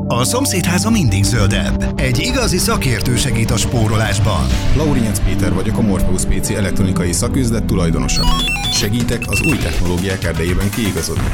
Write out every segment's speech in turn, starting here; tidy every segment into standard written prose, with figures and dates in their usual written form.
A szomszédháza mindig zöldebb. Egy igazi szakértő segít a spórolásban. Laurinec Péter vagyok, a Morpheus PC elektronikai szaküzlet tulajdonosa. Segítek az új technológiák erdejében kiigazodni.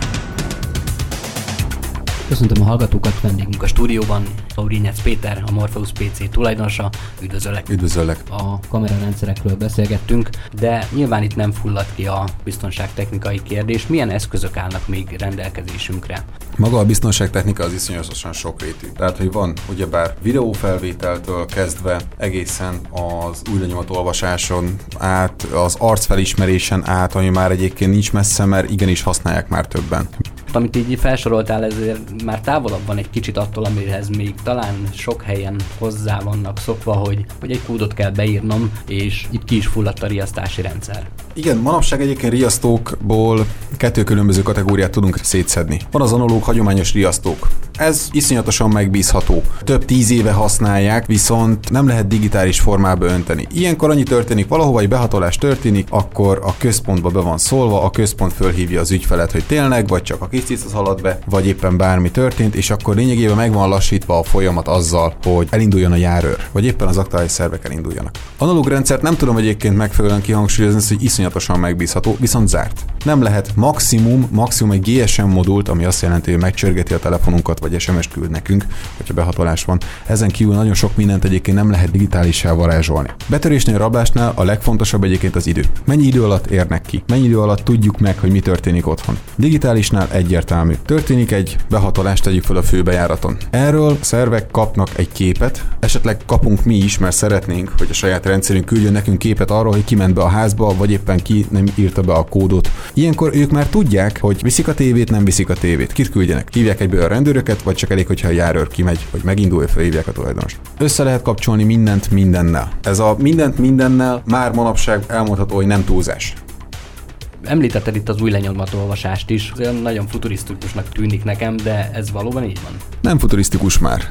Köszöntöm a hallgatókat, vendégünk a stúdióban, Laurinec Péter, a Morpheus PC tulajdonosa. Üdvözöllek! Üdvözöllek! A kamerarendszerekről beszélgettünk, de nyilván itt nem fulladt ki a biztonságtechnikai kérdés. Milyen eszközök állnak még rendelkezésünkre? Maga a biztonságtechnika az iszonyatosan sokrétű. Tehát, hogy van ugyebár videófelvételtől kezdve egészen az új lenyomatolvasáson át, az arcfelismerésen át, ami már egyébként nincs messze, mert igenis használják már többen. Amit így felsoroltál, ezért már távolabb van egy kicsit attól, amihez még talán sok helyen hozzá vannak szokva, hogy egy kódot kell beírnom, és itt ki is fulladt a riasztási rendszer. Igen, manapság egyébként riasztókból kettő különböző kategóriát tudunk szétszedni. Van az analóg hagyományos riasztók. Ez iszonyatosan megbízható. Több 10 éve használják, viszont nem lehet digitális formába önteni. Ilyenkor annyi történik, valahova egy behatolás történik, akkor a központba be van szólva, a központ fölhívja az ügyfelet, hogy tényleg, vagy csak a kis cica szaladt be, vagy éppen bármi történt, és akkor lényegében meg van lassítva a folyamat azzal, hogy elinduljon a járőr, vagy éppen az aktuális szervek elinduljanak. Analóg rendszert nem tudom egyébként megfelelően kihangsúlyozni, hogy iszonyatosan megbízható, viszont zárt. Nem lehet maximum egy GSM modult, ami azt jelenti, hogy megcsörgeti a telefonunkat, vagy SMS-t küld nekünk, hogyha behatolás van. Ezen kívül nagyon sok mindent egyébként nem lehet digitálissá varázsolni. Betörésnél, rablásnál a legfontosabb egyébként az idő. Mennyi idő alatt érnek ki? Mennyi idő alatt tudjuk meg, hogy mi történik otthon? Digitálisnál egyértelmű. Történik egy behatolás, tegyük fel a főbejáraton. Erről a szervek kapnak egy képet, esetleg kapunk mi is, mert szeretnénk, hogy a saját rendszerünk küldjön nekünk képet arról, hogy ki ment be a házba, vagy éppen ki nem írta be a kódot. Ilyenkor ők már tudják, hogy viszik a tévét, nem viszik a tévét. Kit küldjenek? Hívják egyből a rendőröket, vagy csak elég, hogyha a járőr kimegy, hogy megindul, felhívják a tulajdonost. Össze lehet kapcsolni mindent mindennel. Ez a mindent mindennel már manapság elmondható, hogy nem túlzás. Említetted itt az új lenyomatolvasást is, nagyon futurisztikusnak tűnik nekem, de ez valóban így van? Nem futurisztikus már,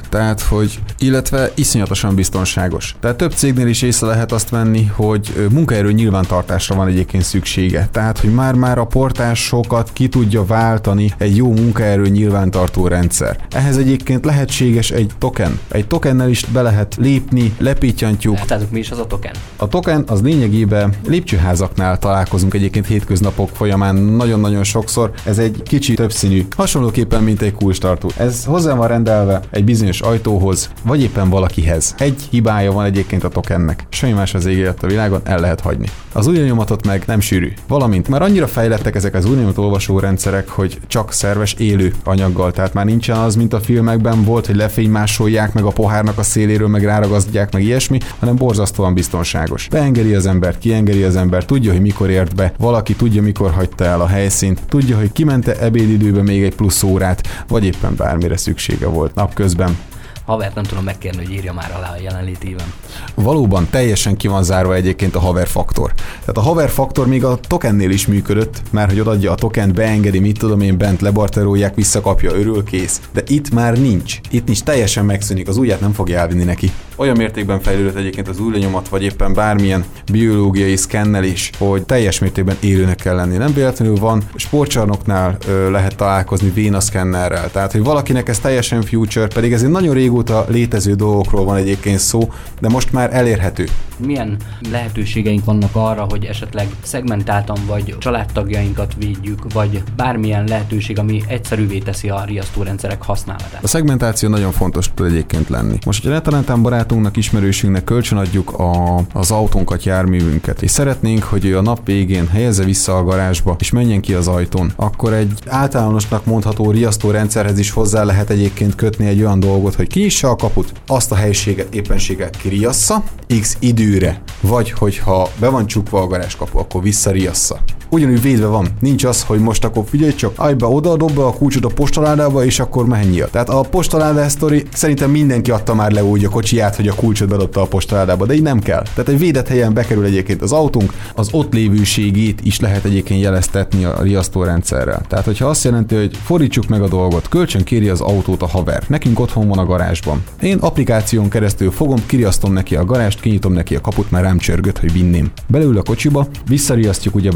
illetve iszonyatosan biztonságos. Tehát több cégnél is észre lehet azt venni, hogy munkaerő nyilvántartásra van egyébként szüksége. Tehát, hogy már a portásokat ki tudja váltani egy jó munkaerő nyilvántartó rendszer. Ehhez egyébként lehetséges egy token. Egy tokennel is be lehet lépni, lepítjantjuk. Hát mi is az a token? A token az lényegében lépcsőházaknál találkozunk egyébként hétköznapok folyamán nagyon-nagyon sokszor. Ez egy kicsi többszínű, hasonlóképpen, mint egy kulcstartó. Ez hozzá van rendelve egy bizonyos ajtóhoz, vagy éppen valakihez. Egy hibája van egyébként a tokennek. Semmi más az égélet a világon, el lehet hagyni. Az új lenyomatot meg nem sűrű. Valamint már annyira fejlettek ezek az új lenyomatolvasó rendszerek, hogy csak szerves élő anyaggal. Tehát már nincsen az, mint a filmekben volt, hogy lefénymásolják meg a pohárnak a széléről, meg ráragasztják, meg ilyesmi, hanem borzasztóan biztonságos. Beengedi az embert, kiengedi az embert, tudja, hogy mikor ért be, valaki tudja, mikor hagyta el a helyszínt, tudja, hogy kimente ebédidőben még egy plusz órát, vagy éppen bármire szüksége volt napközben. Havert nem tudom megkérni, hogy írja már alá a jelenlétében. Valóban teljesen ki van zárva egyébként a haver faktor. Tehát a haver faktor még a tokennél is működött, már hogy odaadja a tokent, beengedi, mit tudom én, bent lebarterolják, visszakapja, örül, kész. De itt már nincs. Itt nincs, teljesen megszűnik, az ujját nem fogja elvinni neki. Olyan mértékben fejlődött egyébként az új lenyomat, vagy éppen bármilyen biológiai szkennelés, hogy teljes mértékben élőnek kell lenni. Nem véletlenül van, sportcsarnoknál lehet találkozni vénaszkennerrel. Tehát, hogy valakinek ez teljesen future, pedig ez egy nagyon régóta létező dolgokról van egyébként szó, de most már elérhető. Milyen lehetőségeink vannak arra, hogy esetleg szegmentáltan vagy családtagjainkat védjük, vagy bármilyen lehetőség, ami egyszerűvé teszi a riasztórendszerek használatát? A szegmentáció nagyon fontos tud egyébként lenni. Most, hogyha netán barátunknak, ismerősünknek kölcsönadjuk az autónkat, járművünket, és szeretnénk, hogy ő a nap végén helyezze vissza a garázsba, és menjen ki az ajtón, akkor egy általánosnak mondható riasztórendszerhez is hozzá lehet egyébként kötni egy olyan dolgot, hogy kinyissa a kaput, azt a helyiséget, éppenséggel kiriassza, x időre, vagy hogyha be van csukva a garázskapu, akkor visszariassza. Ugyanúgy védve van. Nincs az, hogy most akkor figyelj csak, állj be oda, dob be a kulcsot a postaládába, és akkor menjél. Tehát a postaláda sztori, szerintem mindenki adta már le úgy a kocsiját, hogy a kulcsot bedobta a postaládába, de így nem kell. Tehát egy védett helyen bekerül egyébként az autónk, az ott lévőségét is lehet egyébként jeleztetni a riasztórendszerrel. Tehát, hogyha azt jelenti, hogy fordítsuk meg a dolgot, kölcsön kéri az autót a haver. Nekünk otthon van a garázsban. Én applikáción keresztül fogom, kiriasztom neki a garást, kinyitom neki a kaput, mert rám csörgött, hogy vinném. Belül a kocsiba, visszariasztjuk ugyebár a ház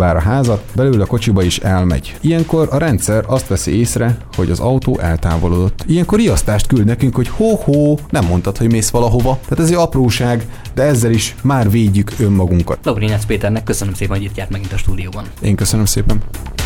házat, belül a kocsiba is elmegy. Ilyenkor a rendszer azt veszi észre, hogy az autó eltávolodott. Ilyenkor riasztást küld nekünk, hogy ho-ho, nem mondtad, hogy mész valahova. Tehát ez egy apróság, de ezzel is már védjük önmagunkat. Lagrinec Péternek köszönöm szépen, hogy itt járt megint a stúdióban. Én köszönöm szépen.